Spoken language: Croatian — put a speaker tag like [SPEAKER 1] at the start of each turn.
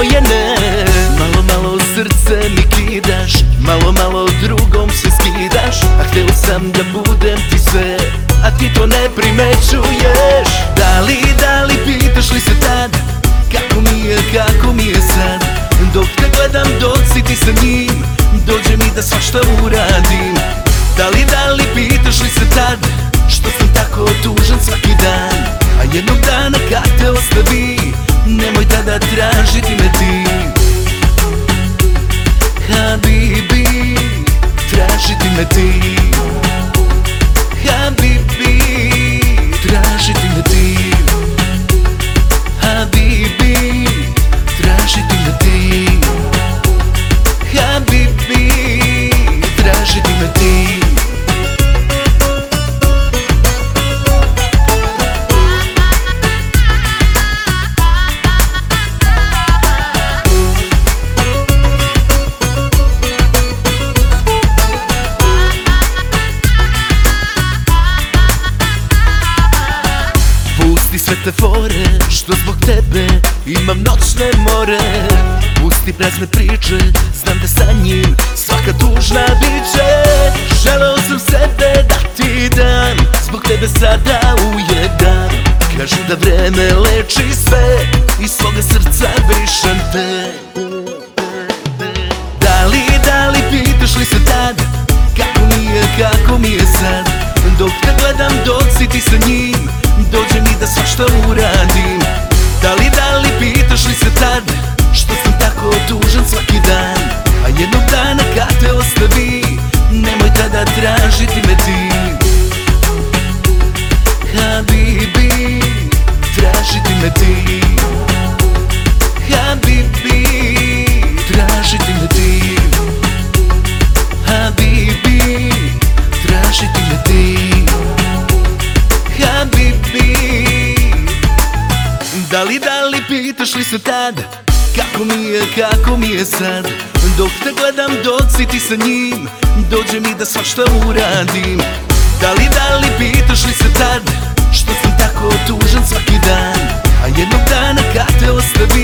[SPEAKER 1] moje ne. Malo, malo srce mi kidaš, malo, malo drugom se skidaš. A htio sam da budem ti sve, a ti to ne primećuješ. Da li pitaš li se tad, kako mi je sad? Dok te gledam, dok si ti sa njim, dođe mi da svašta uradim. Da li pitaš li se tad, što sam tako tužan svaki dan? A jednog dana kad te ostavi, nemoj tada tražiti me ti. Habibi, tražiti me ti. Habibi, tražiti me ti. Habibi, tražiti me ti. Habibi, tražiti me ti. Pusti sve te fore, što zbog tebe imam noćne more. Pusti prazne priče, znam da sa njim svaka tužna biće. Želeo sam sebe da ti dam, zbog tebe sada ujedam. Kažu da vreme leči sve, iz svoga srca brišem te. Da li pitaš li se tad, kako mi je sad? Dok te gledam, dok si ti sa njim, dođe mi da svašta uradim. Da li pitaš li se tad, što sam tako tužan svaki dan? A jednog dana kad te ostavi, nemoj tada tražiti me ti. Habibi, tražiti me ti. Habibi, tražiti me ti. Habibi, tražiti me ti. Habibi, da li pitaš li se tad, kako mi je sad? Dok te gledam, dok si ti sa njim, dođe mi da svašta uradim. Da li pitaš li se tad, što sam tako tužan svaki dan? A jednog dana kad te ostavi,